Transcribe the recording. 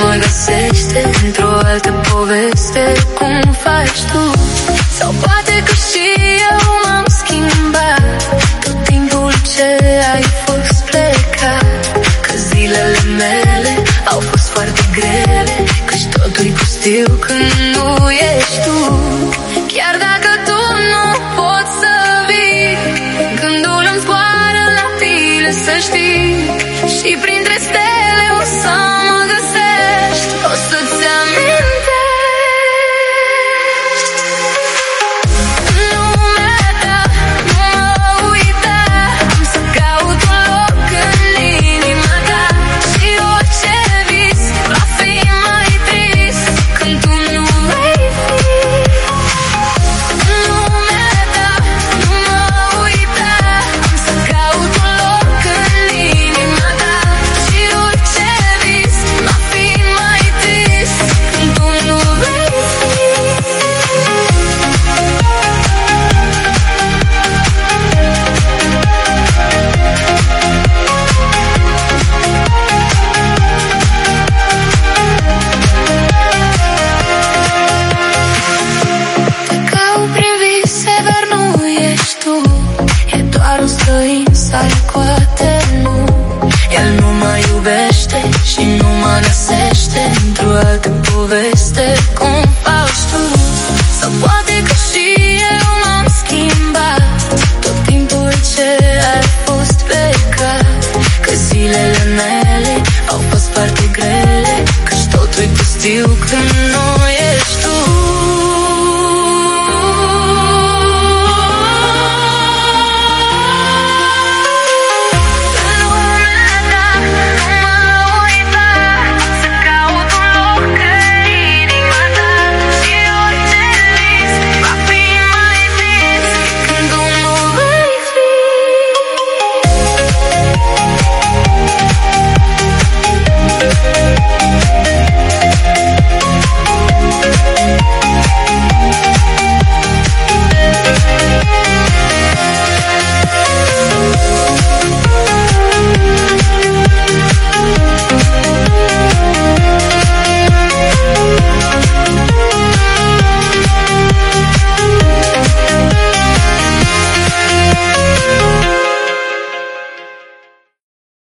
mă găsește într-o altă poveste. Cum faci tu? Sau poate că și eu m-am schimbat tot timpul ce ai fost plecat. Că zilele mele au fost foarte grele, căci totul-i pustiu când nu ești tu. Chiar dacă tu nu poți să vii, gândul îmi zboară la tine, să știi. Și printre stele o să mă găsești, o să-ți amintești. Lumea ta nu mă uita, am să caut un loc în inima ta. Și orice vis va fi mai trist când tu nu vei fi. Lumea ta nu mă uita, am să caut un loc în inima ta. Și orice vis va fi mai trist când tu nu vei fi. Te caut prin vise, dar nu ești tu. E doar un străin sau poate nu. El nu mă iubește și nu mă găsește într-o altă poveste. Cum faci tu? Sau poate că și eu m-am schimbat tot timpul ce ai fost plecat. Că zilele mele au fost foarte grele, căci totul-i pustiu când nu